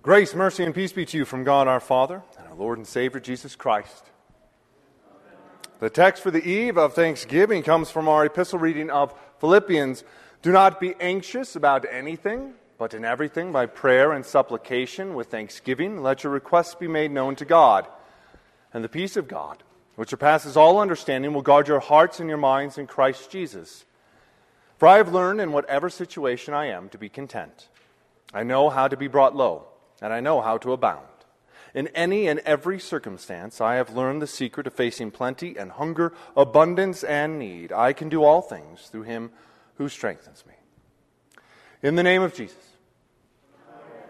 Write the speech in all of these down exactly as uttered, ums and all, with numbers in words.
Grace, mercy, and peace be to you from God our Father and our Lord and Savior Jesus Christ. The text for the eve of Thanksgiving comes from our epistle reading of Philippians. Do not be anxious about anything, but in everything by prayer and supplication with thanksgiving let your requests be made known to God. And the peace of God, which surpasses all understanding, will guard your hearts and your minds in Christ Jesus. For I have learned in whatever situation I am to be content. I know how to be brought low, and I know how to abound. In any and every circumstance, I have learned the secret of facing plenty and hunger, abundance and need. I can do all things through Him who strengthens me. In the name of Jesus. Amen.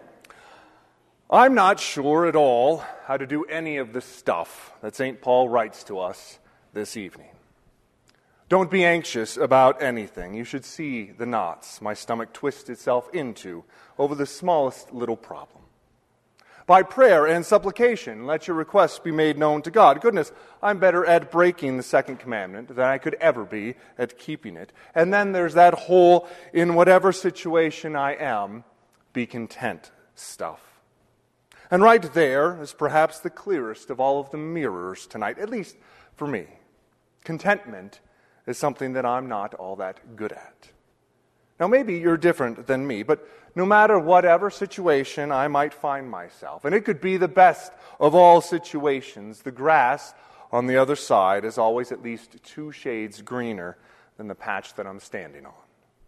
I'm not sure at all how to do any of the stuff that Saint Paul writes to us this evening. Don't be anxious about anything. You should see the knots my stomach twists itself into over the smallest little problem. By prayer and supplication, let your requests be made known to God. Goodness, I'm better at breaking the second commandment than I could ever be at keeping it. And then there's that whole, in whatever situation I am, be content stuff. And right there is perhaps the clearest of all of the mirrors tonight, at least for me. Contentment is something that I'm not all that good at. Now, maybe you're different than me, but no matter whatever situation I might find myself, and it could be the best of all situations, the grass on the other side is always at least two shades greener than the patch that I'm standing on.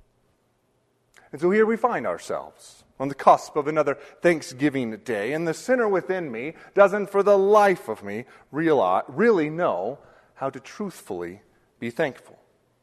And so here we find ourselves on the cusp of another Thanksgiving Day, and the sinner within me doesn't for the life of me realize, really know how to truthfully be thankful.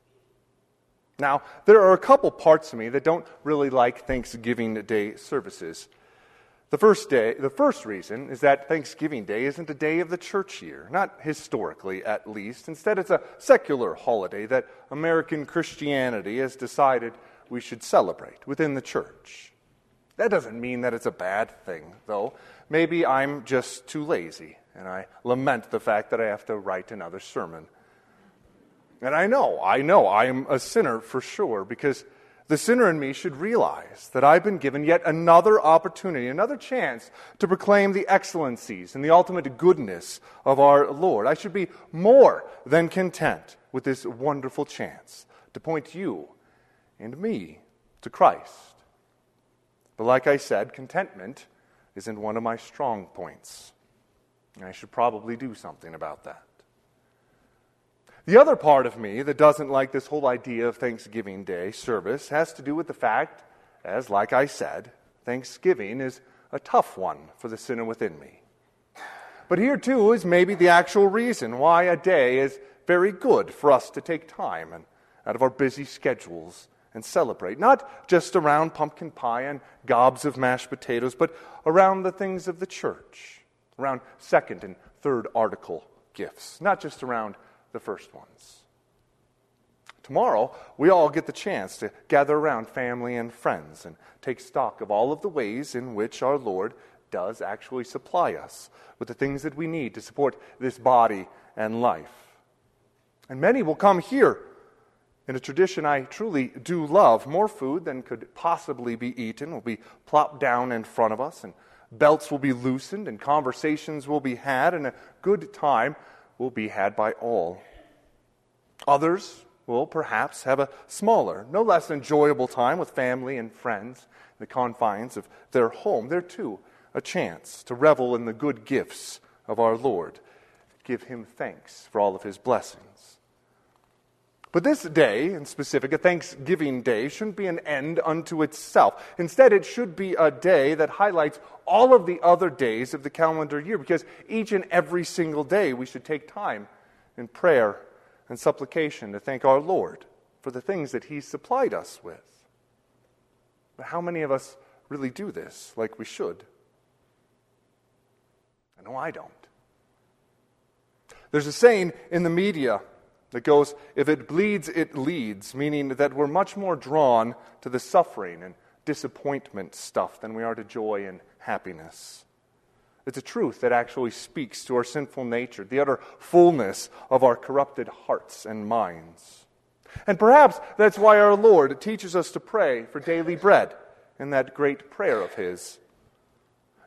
Now, there are a couple parts of me that don't really like Thanksgiving Day services. The first day, the first reason is that Thanksgiving Day isn't a day of the church year, not historically at least. Instead, it's a secular holiday that American Christianity has decided we should celebrate within the church. That doesn't mean that it's a bad thing, though. Maybe I'm just too lazy, and I lament the fact that I have to write another sermon. And I know, I know, I am a sinner for sure, because the sinner in me should realize that I've been given yet another opportunity, another chance to proclaim the excellencies and the ultimate goodness of our Lord. I should be more than content with this wonderful chance to point you and me to Christ. But like I said, contentment isn't one of my strong points. And I should probably do something about that. The other part of me that doesn't like this whole idea of Thanksgiving Day service has to do with the fact, as like I said, Thanksgiving is a tough one for the sinner within me. But here too is maybe the actual reason why a day is very good for us to take time and out of our busy schedules and celebrate, not just around pumpkin pie and gobs of mashed potatoes, but around the things of the church, around second and third article gifts, not just around the first ones. Tomorrow, we all get the chance to gather around family and friends and take stock of all of the ways in which our Lord does actually supply us with the things that we need to support this body and life. And many will come here in a tradition I truly do love. More food than could possibly be eaten will be plopped down in front of us, and belts will be loosened, and conversations will be had, and a good time will be had by all. Others will perhaps have a smaller, no less enjoyable time with family and friends in the confines of their home. There too, a chance to revel in the good gifts of our Lord, give Him thanks for all of His blessings. But this day, in specific, a Thanksgiving Day, shouldn't be an end unto itself. Instead, it should be a day that highlights all of the other days of the calendar year, because each and every single day we should take time in prayer and supplication to thank our Lord for the things that He supplied us with. But how many of us really do this like we should? I know I don't. There's a saying in the media that goes, if it bleeds, it leads, meaning that we're much more drawn to the suffering and disappointment stuff than we are to joy and happiness. It's a truth that actually speaks to our sinful nature, the utter fullness of our corrupted hearts and minds. And perhaps that's why our Lord teaches us to pray for daily bread in that great prayer of His.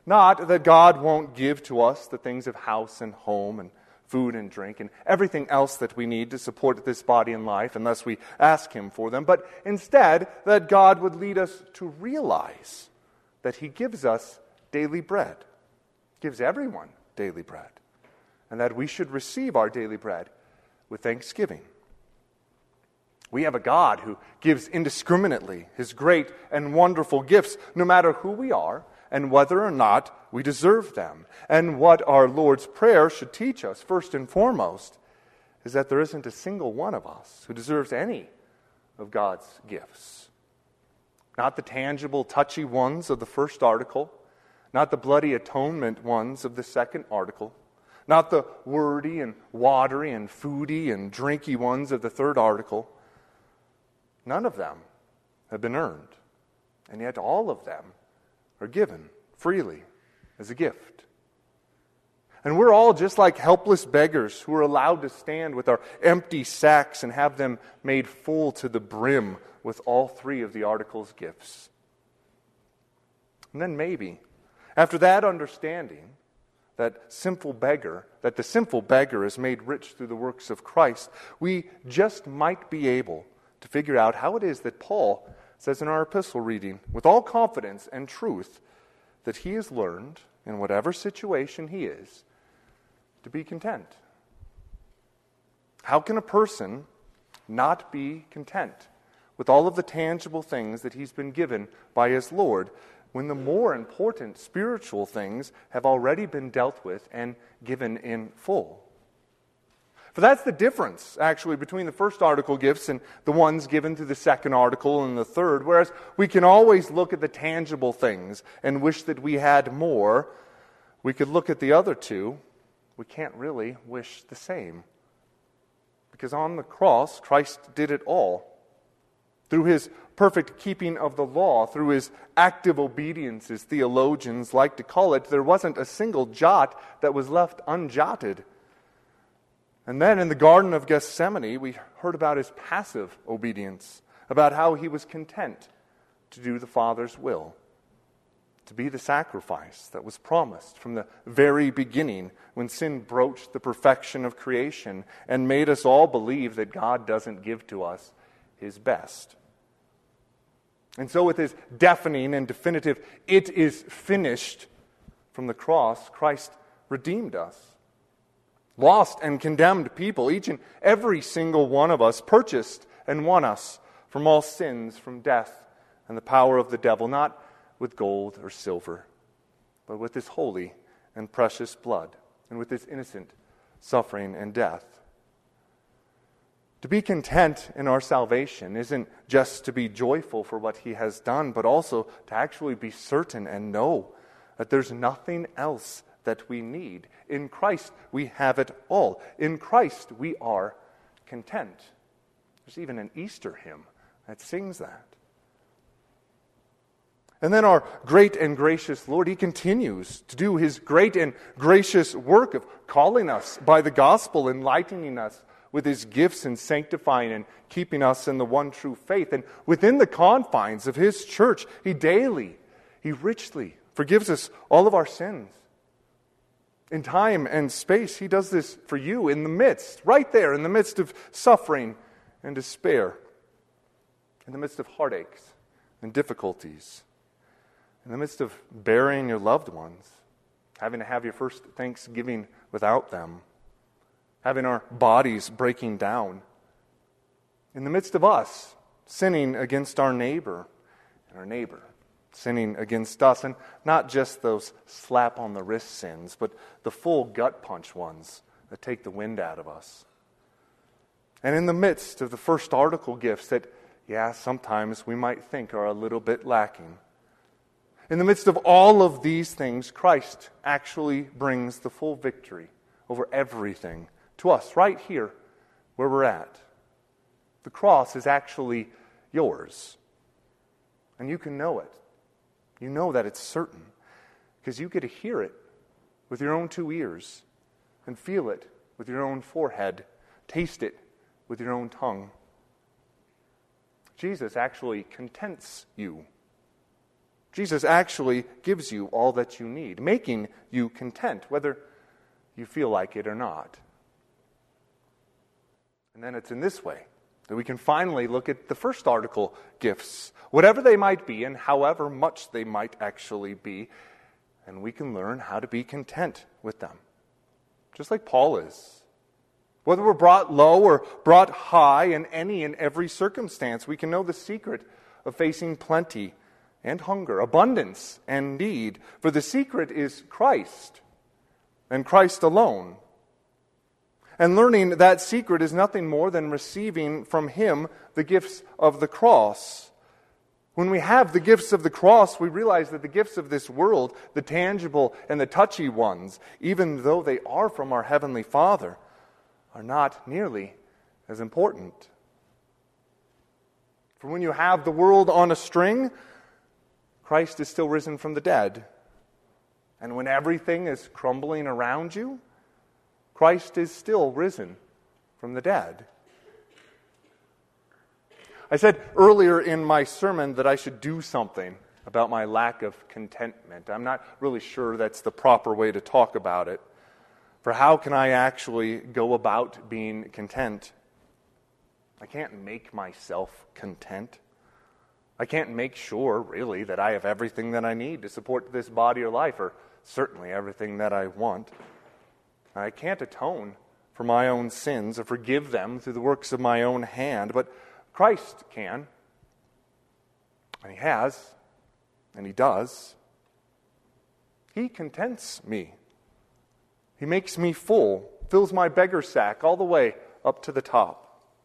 Not that God won't give to us the things of house and home and food and drink and everything else that we need to support this body and life unless we ask Him for them, but instead that God would lead us to realize that He gives us daily bread, gives everyone daily bread, and that we should receive our daily bread with thanksgiving. We have a God who gives indiscriminately His great and wonderful gifts, no matter who we are and whether or not we deserve them. And what our Lord's Prayer should teach us, first and foremost, is that there isn't a single one of us who deserves any of God's gifts. Not the tangible, touchy ones of the first article, not the bloody atonement ones of the second article, not the wordy and watery and foody and drinky ones of the third article. None of them have been earned, and yet all of them are given freely as a gift. And we're all just like helpless beggars who are allowed to stand with our empty sacks and have them made full to the brim with all three of the article's gifts. And then maybe, after that understanding, that sinful beggar, that the sinful beggar is made rich through the works of Christ, we just might be able to figure out how it is that Paul says in our epistle reading, with all confidence and truth, that he has learned, in whatever situation he is, to be content. How can a person not be content with all of the tangible things that he's been given by his Lord, when the more important spiritual things have already been dealt with and given in full? For that's the difference, actually, between the first article gifts and the ones given through the second article and the third. Whereas we can always look at the tangible things and wish that we had more, we could look at the other two. We can't really wish the same. Because on the cross, Christ did it all. Through His perfect keeping of the law, through His active obedience, as theologians like to call it, there wasn't a single jot that was left unjotted. And then in the Garden of Gethsemane, we heard about His passive obedience, about how He was content to do the Father's will, to be the sacrifice that was promised from the very beginning when sin broached the perfection of creation and made us all believe that God doesn't give to us His best. And so with His deafening and definitive, "It is finished," from the cross, Christ redeemed us. Lost and condemned people, each and every single one of us, purchased and won us from all sins, from death and the power of the devil, not with gold or silver, but with His holy and precious blood, and with His innocent suffering and death. To be content in our salvation isn't just to be joyful for what He has done, but also to actually be certain and know that there's nothing else that we need. In Christ, we have it all. In Christ, we are content. There's even an Easter hymn that sings that. And then our great and gracious Lord, He continues to do His great and gracious work of calling us by the gospel, enlightening us with His gifts and sanctifying and keeping us in the one true faith. And within the confines of His church, He daily, He richly forgives us all of our sins. In time and space, He does this for you in the midst, right there, in the midst of suffering and despair, in the midst of heartaches and difficulties, in the midst of burying your loved ones, having to have your first Thanksgiving without them, having our bodies breaking down, in the midst of us sinning against our neighbor and our neighbor sinning against us, and not just those slap on the wrist sins, but the full gut punch ones that take the wind out of us. And in the midst of the first article gifts that, yeah, sometimes we might think are a little bit lacking, in the midst of all of these things, Christ actually brings the full victory over everything to us right here where we're at. The cross is actually yours, and you can know it. You know that it's certain because you get to hear it with your own two ears and feel it with your own forehead, taste it with your own tongue. Jesus actually contents you. Jesus actually gives you all that you need, making you content, whether you feel like it or not. And then it's in this way that we can finally look at the first article gifts, whatever they might be and however much they might actually be, and we can learn how to be content with them, just like Paul is. Whether we're brought low or brought high in any and every circumstance, we can know the secret of facing plenty and hunger, abundance and need. For the secret is Christ, and Christ alone. And learning that secret is nothing more than receiving from Him the gifts of the cross. When we have the gifts of the cross, we realize that the gifts of this world, the tangible and the touchy ones, even though they are from our Heavenly Father, are not nearly as important. For when you have the world on a string, Christ is still risen from the dead. And when everything is crumbling around you, Christ is still risen from the dead. I said earlier in my sermon that I should do something about my lack of contentment. I'm not really sure that's the proper way to talk about it. For how can I actually go about being content? I can't make myself content. I can't make sure, really, that I have everything that I need to support this body or life, or certainly everything that I want. I can't atone for my own sins or forgive them through the works of my own hand, but Christ can. And He has, and He does. He contents me. He makes me full, fills my beggar sack all the way up to the top.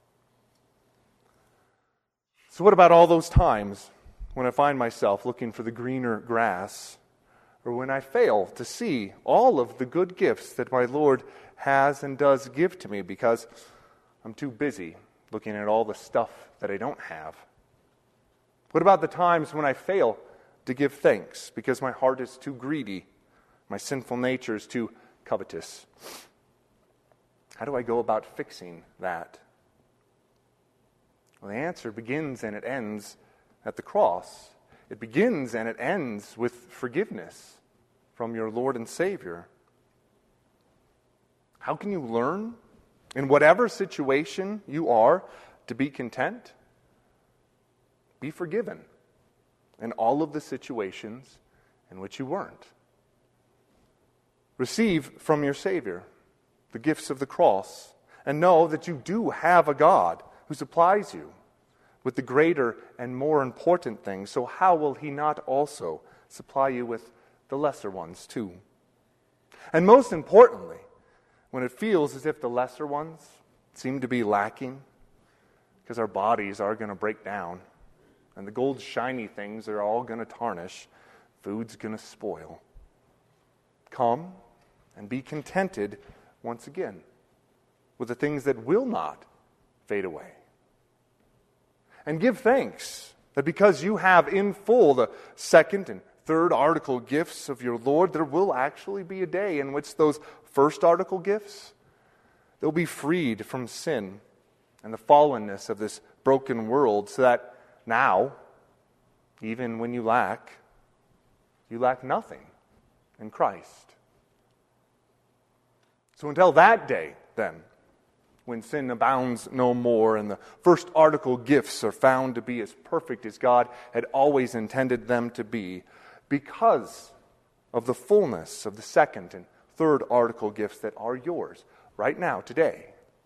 So what about all those times when I find myself looking for the greener grass, or when I fail to see all of the good gifts that my Lord has and does give to me because I'm too busy looking at all the stuff that I don't have? What about the times when I fail to give thanks because my heart is too greedy, my sinful nature is too covetous? How do I go about fixing that? Well, the answer begins and it ends at the cross. It begins and it ends with forgiveness from your Lord and Savior. How can you learn, in whatever situation you are, to be content? Be forgiven in all of the situations in which you weren't. Receive from your Savior the gifts of the cross, and know that you do have a God who supplies you with the greater and more important things. So how will He not also supply you with the lesser ones too? And most importantly, when it feels as if the lesser ones seem to be lacking, because our bodies are going to break down, and the gold shiny things are all going to tarnish, food's going to spoil. Come and be contented once again with the things that will not fade away. And give thanks that because you have in full the second and third article gifts of your Lord, there will actually be a day in which those first article gifts, they'll be freed from sin and the fallenness of this broken world, so that now, even when you lack, you lack nothing in Christ. So until that day, then, when sin abounds no more and the first article gifts are found to be as perfect as God had always intended them to be, because of the fullness of the second and third article gifts that are yours right now, today,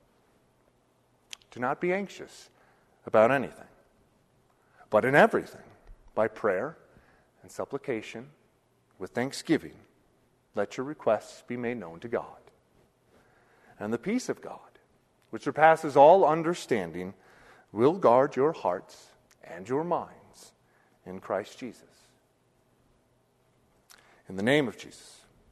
do not be anxious about anything, but in everything, by prayer and supplication, with thanksgiving, let your requests be made known to God. And the peace of God, which surpasses all understanding, will guard your hearts and your minds in Christ Jesus. In the name of Jesus.